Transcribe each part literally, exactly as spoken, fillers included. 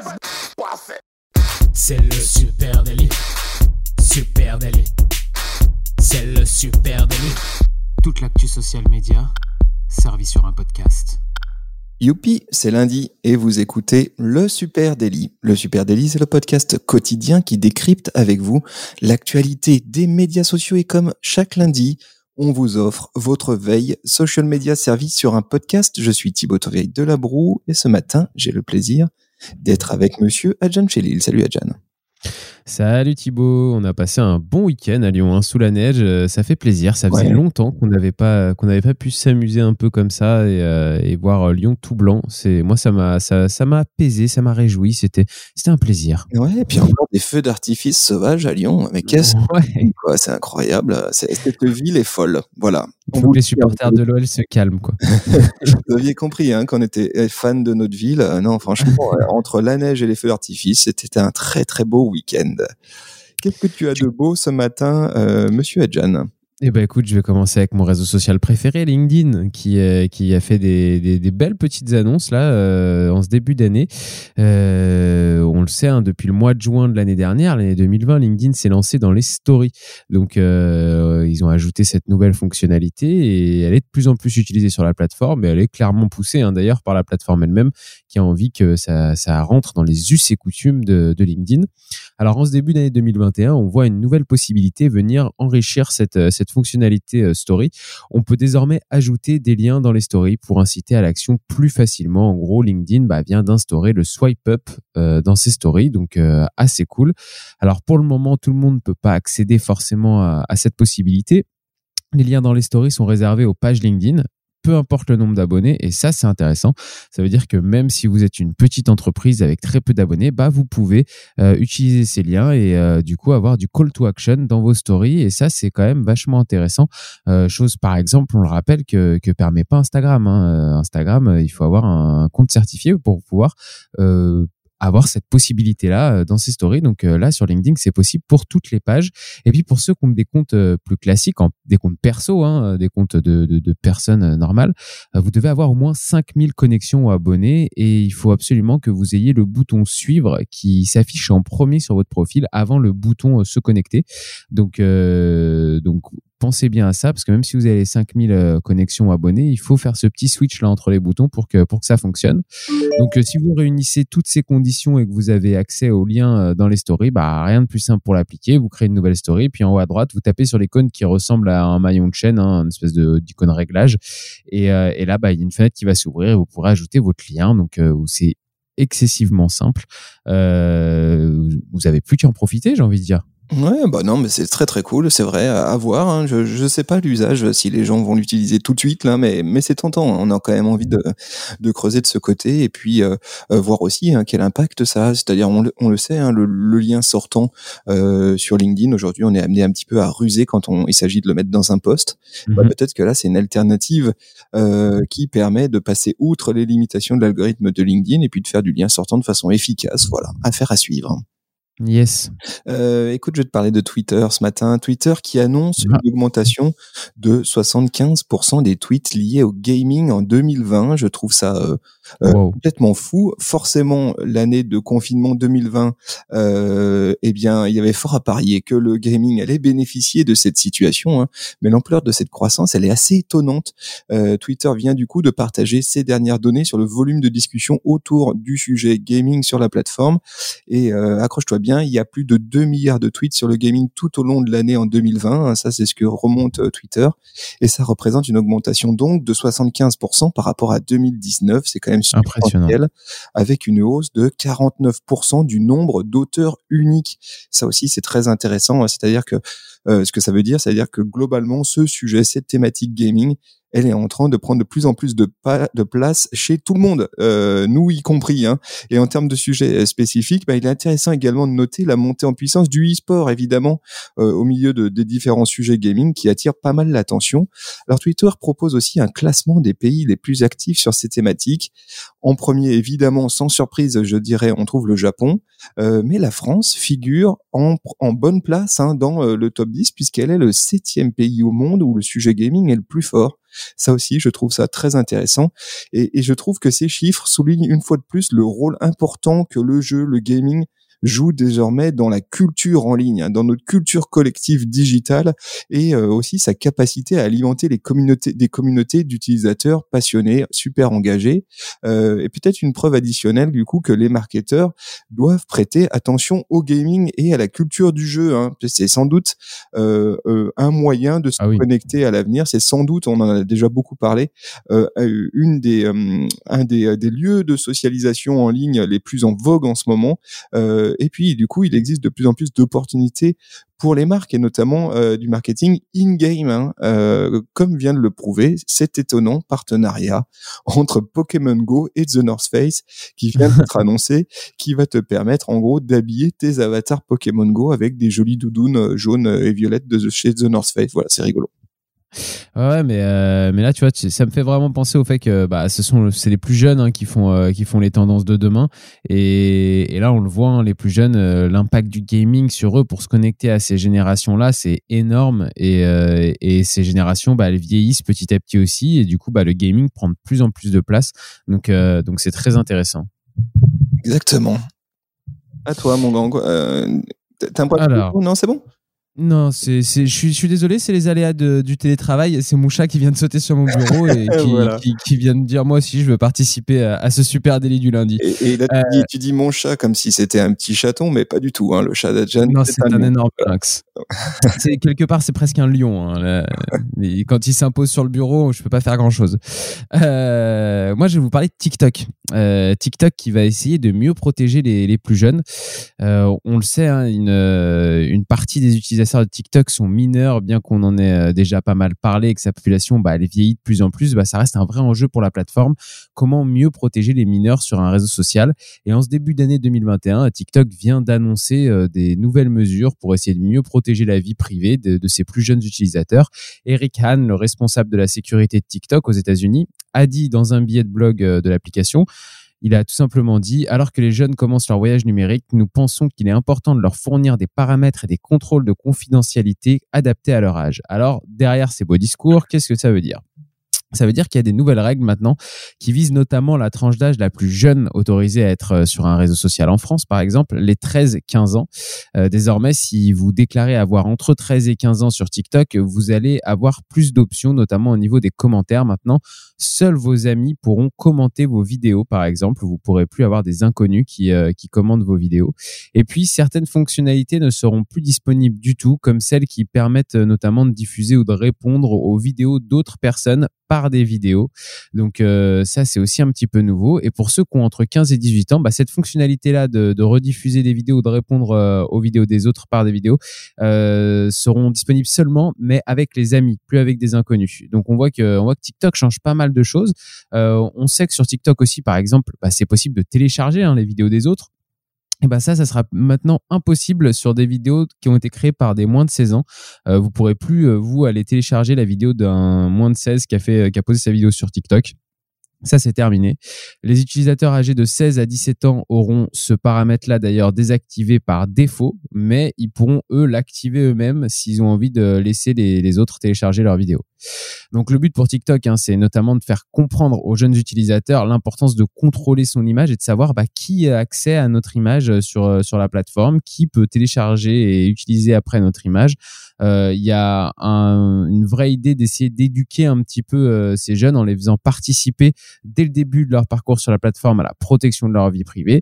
C'est le super délit. Super délit. C'est le super délit. Toute l'actu social média servie sur un podcast. Youpi, c'est lundi et vous écoutez le Super Daily. Le Super Daily, c'est le podcast quotidien qui décrypte avec vous l'actualité des médias sociaux et comme chaque lundi, on vous offre votre veille social media servie sur un podcast. Je suis Thibaut Tourvieille de La Broue et ce matin, j'ai le plaisir d'être avec monsieur Adjan Chelil. Salut Adjan. Salut Thibaut, on a passé un bon week-end à Lyon, hein, sous la neige, euh, ça fait plaisir, ça faisait ouais. longtemps qu'on n'avait pas qu'on n'avait pas pu s'amuser un peu comme ça et, euh, et voir Lyon tout blanc. C'est moi ça m'a ça ça m'a apaisé, ça m'a réjoui, c'était c'était un plaisir. Ouais, et puis encore des feux d'artifice sauvages à Lyon, mais qu'est-ce ouais. quoi, c'est incroyable, c'est, cette ville est folle. Voilà. Il faut que les supporters de l'O L se calment quoi. Vous aviez compris hein, qu'on était fans de notre ville. Non, franchement, entre la neige et les feux d'artifice, c'était un très très beau week-end. Qu'est-ce que tu as de beau ce matin, euh, monsieur Adjan ? Eh ben écoute, je vais commencer avec mon réseau social préféré, LinkedIn, qui euh, qui a fait des, des des belles petites annonces là euh, en ce début d'année. Euh, on le sait, hein, depuis le mois de juin de l'année dernière, l'année deux mille vingt, LinkedIn s'est lancé dans les stories. Donc euh, ils ont ajouté cette nouvelle fonctionnalité et elle est de plus en plus utilisée sur la plateforme. Et elle est clairement poussée, hein, d'ailleurs, par la plateforme elle-même, qui a envie que ça ça rentre dans les us et coutumes de, de LinkedIn. Alors en ce début d'année deux mille vingt et un, on voit une nouvelle possibilité venir enrichir cette cette fonctionnalité story. On peut désormais ajouter des liens dans les stories pour inciter à l'action plus facilement. En gros, LinkedIn bah, vient d'instaurer le swipe up euh, dans ses stories, donc euh, assez cool. Alors pour le moment, tout le monde ne peut pas accéder forcément à, à cette possibilité. Les liens dans les stories sont réservés aux pages LinkedIn, peu importe le nombre d'abonnés, et ça c'est intéressant. Ça veut dire que même si vous êtes une petite entreprise avec très peu d'abonnés, bah vous pouvez euh, utiliser ces liens et euh, du coup avoir du call to action dans vos stories, et ça c'est quand même vachement intéressant. Euh, chose par exemple, on le rappelle, que que permet pas Instagram. Hein. Euh, Instagram, il faut avoir un compte certifié pour pouvoir euh, avoir cette possibilité-là dans ses stories. Donc euh, là, sur LinkedIn, c'est possible pour toutes les pages. Et puis pour ceux qui ont des comptes euh, plus classiques, en, des comptes perso, hein, des comptes de, de, de personnes euh, normales, euh, vous devez avoir au moins cinq mille connexions ou abonnés et il faut absolument que vous ayez le bouton suivre qui s'affiche en premier sur votre profil avant le bouton euh, se connecter. Donc, euh, donc pensez bien à ça, parce que même si vous avez les cinq mille euh, connexions ou abonnés, il faut faire ce petit switch là entre les boutons pour que pour que ça fonctionne. Donc euh, si vous réunissez toutes ces conditions et que vous avez accès aux liens euh, dans les stories, bah rien de plus simple pour l'appliquer. Vous créez une nouvelle story, puis en haut à droite, vous tapez sur l'icône qui ressemble à un maillon de chaîne, hein, une espèce de d'icône réglage, et, euh, et là bah il y a une fenêtre qui va s'ouvrir et vous pourrez ajouter votre lien. Donc euh, c'est excessivement simple. Euh, vous avez plus qu'à en profiter, j'ai envie de dire. Ouais, bah non, mais c'est très très cool, c'est vrai, à voir. Hein. Je je sais pas l'usage si les gens vont l'utiliser tout de suite là, mais mais c'est tentant. On a quand même envie de de creuser de ce côté et puis euh, euh, voir aussi hein, quel impact ça a. C'est-à-dire on le on le sait, hein, le, le lien sortant euh, sur LinkedIn aujourd'hui, on est amené un petit peu à ruser quand on il s'agit de le mettre dans un post. Mm-hmm. Bah, peut-être que là c'est une alternative euh, qui permet de passer outre les limitations de l'algorithme de LinkedIn et puis de faire du lien sortant de façon efficace. Voilà, affaire à suivre. Yes. Euh, écoute, je vais te parler de Twitter ce matin. Twitter qui annonce ah. une augmentation de soixante-quinze pour cent des tweets liés au gaming en deux mille vingt. Je trouve ça euh, euh, wow. complètement fou. Forcément, l'année de confinement deux mille vingt, euh, eh bien, il y avait fort à parier que le gaming allait bénéficier de cette situation. Hein. Mais l'ampleur de cette croissance, elle est assez étonnante. Euh, Twitter vient du coup de partager ses dernières données sur le volume de discussion autour du sujet gaming sur la plateforme. Et euh, accroche-toi bien, il y a plus de deux milliards de tweets sur le gaming tout au long de l'année en deux mille vingt. Ça, c'est ce que remonte euh, Twitter. Et ça représente une augmentation donc de soixante-quinze pour cent par rapport à deux mille dix-neuf. C'est quand même substantiel, avec une hausse de quarante-neuf pour cent du nombre d'auteurs uniques. Ça aussi, c'est très intéressant. C'est-à-dire que euh, ce que ça veut dire, c'est-à-dire que globalement, ce sujet, cette thématique gaming, elle est en train de prendre de plus en plus de, pa- de place chez tout le monde, euh, nous y compris. Hein. Et en termes de sujets spécifiques, bah, il est intéressant également de noter la montée en puissance du e-sport, évidemment, euh, au milieu de, des différents sujets gaming qui attirent pas mal l'attention. Alors Twitter propose aussi un classement des pays les plus actifs sur ces thématiques. En premier, évidemment, sans surprise, je dirais, on trouve le Japon, euh, mais la France figure en, en bonne place hein, dans euh, le top dix, puisqu'elle est le septième pays au monde où le sujet gaming est le plus fort. Ça aussi, je trouve ça très intéressant. Et, et je trouve que ces chiffres soulignent une fois de plus le rôle important que le jeu, le gaming, joue désormais dans la culture en ligne, hein, dans notre culture collective digitale, et euh, aussi sa capacité à alimenter les communautés, des communautés d'utilisateurs passionnés, super engagés, euh, et peut-être une preuve additionnelle du coup que les marketeurs doivent prêter attention au gaming et à la culture du jeu. Hein. C'est sans doute euh, euh, un moyen de se ah oui. connecter à l'avenir. C'est sans doute, on en a déjà beaucoup parlé, euh, une des, euh, un des, des lieux de socialisation en ligne les plus en vogue en ce moment. Euh, Et puis, du coup, il existe de plus en plus d'opportunités pour les marques et notamment euh, du marketing in-game, hein, euh, comme vient de le prouver cet étonnant partenariat entre Pokémon Go et The North Face qui vient d'être annoncé, qui va te permettre en gros d'habiller tes avatars Pokémon Go avec des jolies doudounes jaunes et violettes de chez The North Face. Voilà, c'est rigolo. Ouais, mais euh, mais là, tu vois, ça me fait vraiment penser au fait que bah, ce sont c'est les plus jeunes hein, qui font euh, qui font les tendances de demain. Et, et là, on le voit, hein, les plus jeunes, euh, l'impact du gaming sur eux pour se connecter à ces générations-là, c'est énorme. Et euh, et ces générations, bah, elles vieillissent petit à petit aussi. Et du coup, bah, le gaming prend de plus en plus de place. Donc euh, donc c'est très intéressant. Exactement. À toi, mon gang. Euh, t'as un point Alors. de... Non, c'est bon. Non, c'est, c'est, je suis, je suis désolé, c'est les aléas de, du télétravail. C'est mon chat qui vient de sauter sur mon bureau et qui, voilà. qui, qui vient de dire moi aussi je veux participer à, à ce super délit du lundi. Et, et là, euh, tu, dis, tu dis mon chat comme si c'était un petit chaton, mais pas du tout. Hein. Le chat d'Adjan. Non, c'est, c'est un, un énorme lynx. C'est quelque part, c'est presque un lion. Hein, là. Et quand il s'impose sur le bureau, je peux pas faire grand chose. Euh, moi, je vais vous parler de TikTok. Euh, TikTok qui va essayer de mieux protéger les, les plus jeunes. Euh, on le sait, hein, une, une partie des utilisateurs de TikTok sont mineurs, bien qu'on en ait déjà pas mal parlé et que sa population bah, elle vieillit de plus en plus, bah, ça reste un vrai enjeu pour la plateforme. Comment mieux protéger les mineurs sur un réseau social? Et en ce début d'année deux mille vingt et un, TikTok vient d'annoncer euh, des nouvelles mesures pour essayer de mieux protéger la vie privée de, de ses plus jeunes utilisateurs. Eric Han, le responsable de la sécurité de TikTok aux États-Unis, a dit dans un billet de blog euh, de l'application, il a tout simplement dit « Alors que les jeunes commencent leur voyage numérique, nous pensons qu'il est important de leur fournir des paramètres et des contrôles de confidentialité adaptés à leur âge. » Alors, derrière ces beaux discours, qu'est-ce que ça veut dire ? Ça veut dire qu'il y a des nouvelles règles maintenant qui visent notamment la tranche d'âge la plus jeune autorisée à être sur un réseau social en France, par exemple, les treize quinze ans. Euh, désormais, si vous déclarez avoir entre treize et quinze ans sur TikTok, vous allez avoir plus d'options, notamment au niveau des commentaires. Maintenant, seuls vos amis pourront commenter vos vidéos, par exemple. Vous ne pourrez plus avoir des inconnus qui, euh, qui commentent vos vidéos. Et puis, certaines fonctionnalités ne seront plus disponibles du tout, comme celles qui permettent notamment de diffuser ou de répondre aux vidéos d'autres personnes par des vidéos. Donc euh, ça, c'est aussi un petit peu nouveau. Et pour ceux qui ont entre quinze et dix-huit ans, bah, cette fonctionnalité-là de, de rediffuser des vidéos, de répondre euh, aux vidéos des autres par des vidéos, euh, seront disponibles seulement, mais avec les amis, plus avec des inconnus. Donc on voit que, on voit que TikTok change pas mal de choses. Euh, on sait que sur TikTok aussi, par exemple, bah, c'est possible de télécharger hein, les vidéos des autres. Et ben ça, ça sera maintenant impossible sur des vidéos qui ont été créées par des moins de seize ans. Euh, vous pourrez plus, euh, vous, aller télécharger la vidéo d'un moins de seize qui a fait, qui a posé sa vidéo sur TikTok. Ça, c'est terminé. Les utilisateurs âgés de seize à dix-sept ans auront ce paramètre-là d'ailleurs désactivé par défaut, mais ils pourront, eux, l'activer eux-mêmes s'ils ont envie de laisser les, les autres télécharger leurs vidéos. Donc, le but pour TikTok, hein, c'est notamment de faire comprendre aux jeunes utilisateurs l'importance de contrôler son image et de savoir bah, qui a accès à notre image sur, sur la plateforme, qui peut télécharger et utiliser après notre image. Il euh, y a un, une vraie idée d'essayer d'éduquer un petit peu euh, ces jeunes en les faisant participer dès le début de leur parcours sur la plateforme à la protection de leur vie privée.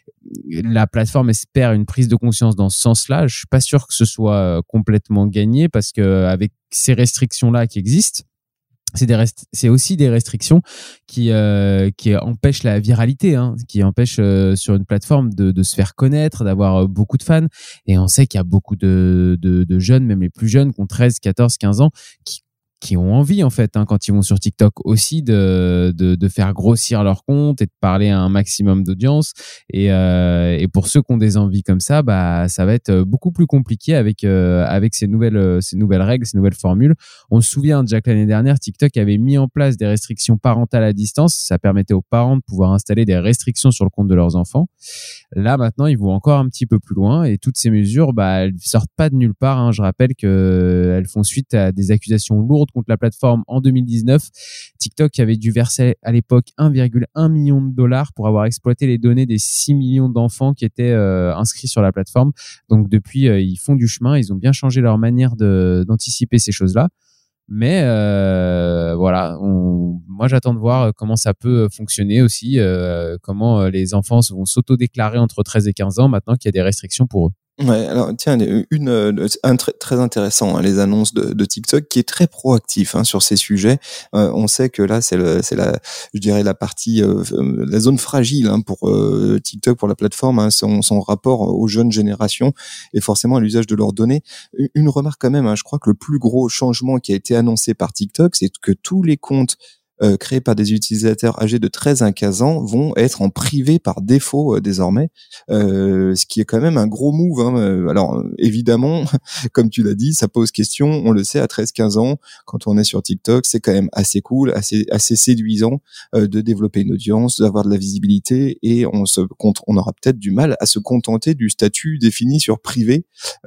La plateforme espère une prise de conscience dans ce sens-là. Je suis pas sûr que ce soit complètement gagné parce que avec ces restrictions-là qui existent, c'est, des rest- c'est aussi des restrictions qui, euh, qui empêchent la viralité, hein, qui empêchent euh, sur une plateforme de, de se faire connaître, d'avoir euh, beaucoup de fans. Et on sait qu'il y a beaucoup de, de, de jeunes, même les plus jeunes, qui ont treize, quatorze, quinze ans, qui qui ont envie en fait hein, quand ils vont sur TikTok aussi de, de de faire grossir leur compte et de parler à un maximum d'audience et euh, et pour ceux qui ont des envies comme ça bah ça va être beaucoup plus compliqué avec euh, avec ces nouvelles ces nouvelles règles, ces nouvelles formules. On se souvient déjà que l'année dernière TikTok avait mis en place des restrictions parentales à distance, ça permettait aux parents de pouvoir installer des restrictions sur le compte de leurs enfants. Là maintenant ils vont encore un petit peu plus loin et toutes ces mesures bah elles sortent pas de nulle part hein. Je rappelle que elles font suite à des accusations lourdes contre la plateforme en deux mille dix-neuf. TikTok avait dû verser à l'époque un virgule un million de dollars pour avoir exploité les données des six millions d'enfants qui étaient euh, inscrits sur la plateforme. Donc depuis, euh, ils font du chemin, ils ont bien changé leur manière de, d'anticiper ces choses-là. Mais euh, voilà, on, moi j'attends de voir comment ça peut fonctionner aussi, euh, comment les enfants vont s'auto-déclarer entre treize et quinze ans maintenant qu'il y a des restrictions pour eux. Ouais, alors tiens, une, un très, très intéressant, hein, les annonces de, de TikTok qui est très proactif hein, sur ces sujets. Euh, on sait que là, c'est le, c'est la, je dirais la partie, euh, la zone fragile hein, pour euh, TikTok, pour la plateforme, hein, son, son rapport aux jeunes générations et forcément à l'usage de leurs données. Une, une remarque quand même, hein, je crois que le plus gros changement qui a été annoncé par TikTok, c'est que tous les comptes Euh, créés par des utilisateurs âgés de treize à quinze ans vont être en privé par défaut euh, désormais, euh, ce qui est quand même un gros move. Hein. Alors euh, évidemment, comme tu l'as dit, ça pose question, on le sait, à treize quinze ans, quand on est sur TikTok, c'est quand même assez cool, assez, assez séduisant euh, de développer une audience, d'avoir de la visibilité et on, se, on aura peut-être du mal à se contenter du statut défini sur privé.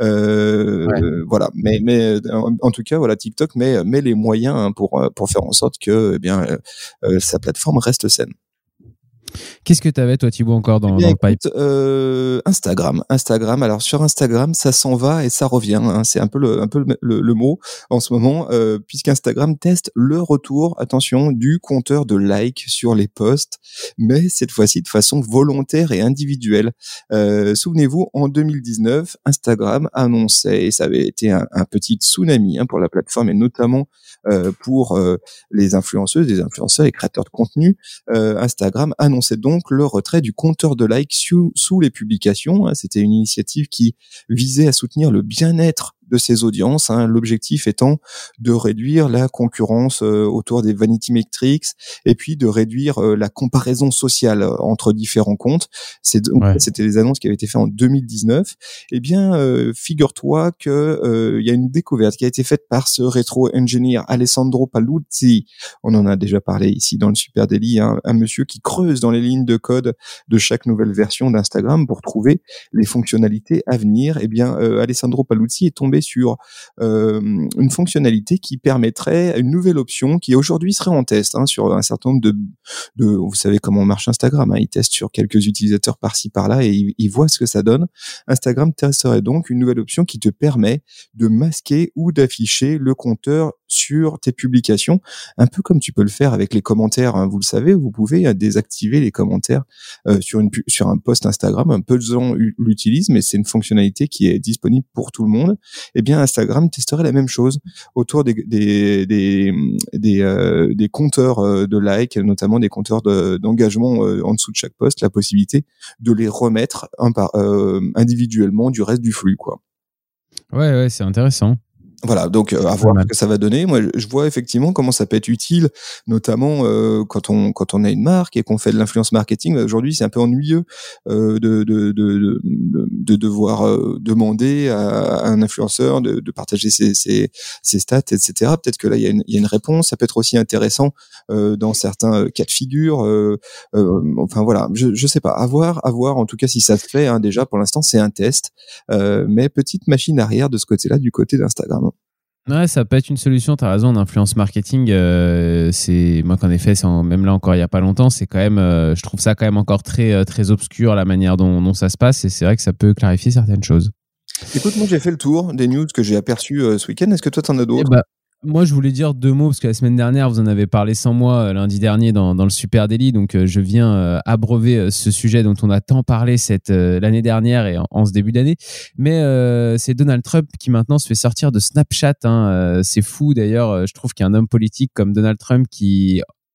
Euh, ouais. euh, voilà, mais, mais en, en tout cas, voilà, TikTok met, met les moyens hein, pour, pour faire en sorte que eh bien, Euh, euh, sa plateforme reste saine. Qu'est-ce que tu avais, toi, Thibaut, encore dans, eh bien, dans le écoute, pipe euh, Instagram. Instagram. Alors, sur Instagram, ça s'en va et ça revient. Hein. C'est un peu le, un peu le, le, le mot en ce moment, euh, puisqu'Instagram teste le retour, attention, du compteur de likes sur les posts, mais cette fois-ci de façon volontaire et individuelle. Euh, souvenez-vous, en deux mille dix-neuf, Instagram annonçait, et ça avait été un, un petit tsunami hein, pour la plateforme, et notamment euh, pour euh, les influenceuses, les influenceurs et créateurs de contenu, euh, Instagram annonçait donc le retrait du compteur de likes sous, sous les publications. Hein. C'était une initiative qui visait à soutenir le bien-être de ses audiences, hein, l'objectif étant de réduire la concurrence euh, autour des vanity metrics et puis de réduire euh, la comparaison sociale euh, entre différents comptes. C'est donc, ouais. C'était des annonces qui avaient été faites en deux mille dix-neuf. Eh bien, euh, figure-toi que euh, il y a une découverte qui a été faite par ce rétro-ingénieur Alessandro Paluzzi. On en a déjà parlé ici dans le Super Daily, hein, un monsieur qui creuse dans les lignes de code de chaque nouvelle version d'Instagram pour trouver les fonctionnalités à venir. Eh bien, euh, Alessandro Paluzzi est tombé sur euh, une fonctionnalité qui permettrait une nouvelle option qui aujourd'hui serait en test hein, sur un certain nombre de, de vous savez comment marche Instagram, hein, il teste sur quelques utilisateurs par-ci par-là et il, il voit ce que ça donne. Instagram testerait donc une nouvelle option qui te permet de masquer ou d'afficher le compteur sur tes publications, un peu comme tu peux le faire avec les commentaires, hein, vous le savez, vous pouvez désactiver les commentaires euh, sur une sur un post Instagram, un peu de gens l'utilisent, mais c'est une fonctionnalité qui est disponible pour tout le monde. Eh bien, Instagram testerait la même chose autour des des des des, euh, des compteurs de likes, notamment des compteurs de, d'engagement euh, en dessous de chaque post, la possibilité de les remettre un par, euh, individuellement du reste du flux, quoi. Ouais, ouais, c'est intéressant. Voilà, donc euh, à voir ce que ça va donner. Moi, je vois effectivement comment ça peut être utile, notamment euh, quand on quand on a une marque et qu'on fait de l'influence marketing. Aujourd'hui, c'est un peu ennuyeux euh, de, de, de, de, de devoir euh, demander à un influenceur de, de partager ses, ses, ses stats, et cetera. Peut-être que là, il y a une, il y a une réponse. Ça peut être aussi intéressant euh, dans certains cas de figure. Euh, euh, enfin voilà, je je sais pas. À voir, à voir. En tout cas, si ça se fait, hein, déjà pour l'instant, c'est un test, euh, mais petite machine arrière de ce côté-là, du côté d'Instagram. Ouais, ça peut être une solution, t'as raison, en influence marketing, euh, c'est, moi qu'en effet, c'est en, même là encore il y a pas longtemps, c'est quand même, euh, je trouve ça quand même encore très, très obscur la manière dont, dont ça se passe et c'est vrai que ça peut clarifier certaines choses. Écoute, moi j'ai fait le tour des news que j'ai aperçues euh, ce week-end, est-ce que toi t'en as d'autres? Eh bah, moi, je voulais dire deux mots parce que la semaine dernière, vous en avez parlé sans moi lundi dernier dans, dans le Super Daily. Donc, euh, je viens euh, abreuver euh, ce sujet dont on a tant parlé cette euh, l'année dernière et en, en ce début d'année. Mais euh, c'est Donald Trump qui maintenant se fait sortir de Snapchat. Hein. Euh, c'est fou d'ailleurs. Je trouve qu'un homme politique comme Donald Trump qui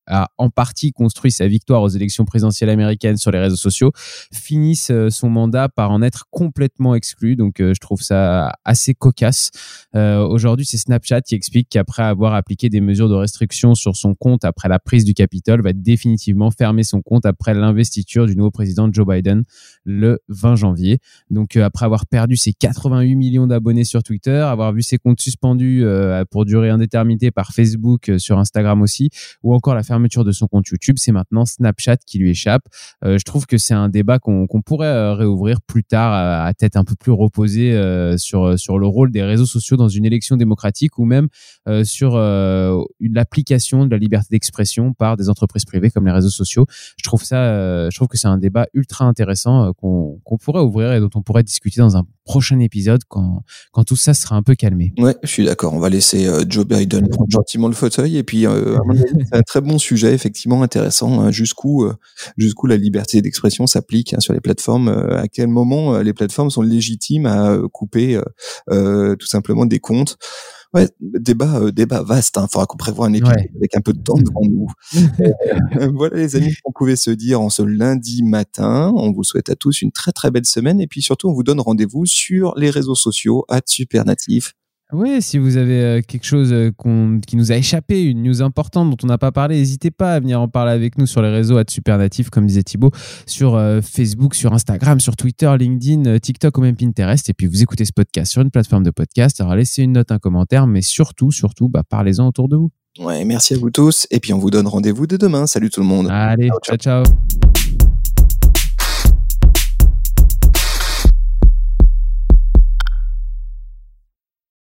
a en partie construit sa victoire aux élections présidentielles américaines sur les réseaux sociaux, finisse son mandat par en être complètement exclu. Donc, euh, je trouve ça assez cocasse. Euh, aujourd'hui, c'est Snapchat qui explique qu'après avoir appliqué des mesures de restriction sur son compte après la prise du Capitole, va définitivement fermer son compte après l'investiture du nouveau président Joe Biden le vingt janvier. Donc, euh, après avoir perdu ses quatre-vingt-huit millions d'abonnés sur Twitter, avoir vu ses comptes suspendus euh, pour durée indéterminée par Facebook, euh, sur Instagram aussi, ou encore la fermeture de son compte YouTube, c'est maintenant Snapchat qui lui échappe. Euh, je trouve que c'est un débat qu'on, qu'on pourrait euh, réouvrir plus tard à, à tête un peu plus reposée euh, sur, sur le rôle des réseaux sociaux dans une élection démocratique ou même euh, sur euh, une application de la liberté d'expression par des entreprises privées comme les réseaux sociaux. Je trouve ça, euh, je trouve que c'est un débat ultra intéressant euh, qu'on, qu'on pourrait ouvrir et dont on pourrait discuter dans un prochain épisode quand, quand tout ça sera un peu calmé. Ouais, je suis d'accord. On va laisser euh, Joe Biden prendre gentiment le fauteuil et puis euh, à mon avis, c'est un très bon sujet, effectivement intéressant. Hein, jusqu'où, euh, jusqu'où la liberté d'expression s'applique hein, sur les plateformes. Euh, à quel moment euh, les plateformes sont légitimes à euh, couper euh, euh, tout simplement des comptes. Ouais, débat, euh, débat vaste. Il hein. faudra qu'on prévoie un épisode ouais. avec un peu de temps devant nous. euh, voilà les amis, on pouvait se dire en ce lundi matin. On vous souhaite à tous une très très belle semaine et puis surtout on vous donne rendez-vous sur les réseaux sociaux arobase supernatif. Oui, si vous avez quelque chose qu'on, qui nous a échappé, une news importante dont on n'a pas parlé, n'hésitez pas à venir en parler avec nous sur les réseaux arobase supernatif, comme disait Thibaut, sur euh, Facebook, sur Instagram, sur Twitter, LinkedIn, TikTok ou même Pinterest. Et puis vous écoutez ce podcast sur une plateforme de podcast. Alors laissez une note, un commentaire, mais surtout, surtout, bah, parlez-en autour de vous. Ouais, merci à vous tous. Et puis on vous donne rendez-vous dès demain. Salut tout le monde. Allez, ciao, ciao. ciao.